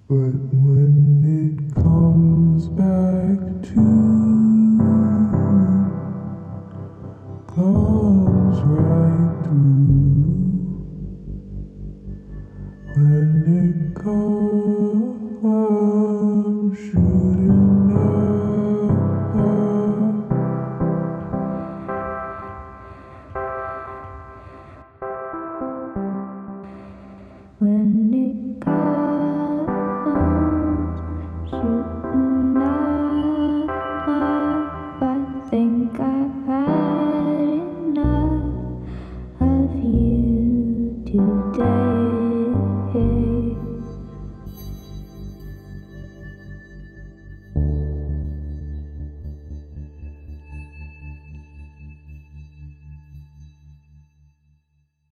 But when it comes back to, comes right through. When it comes shooting up. When it comes shooting up, I think I've had enough of you today.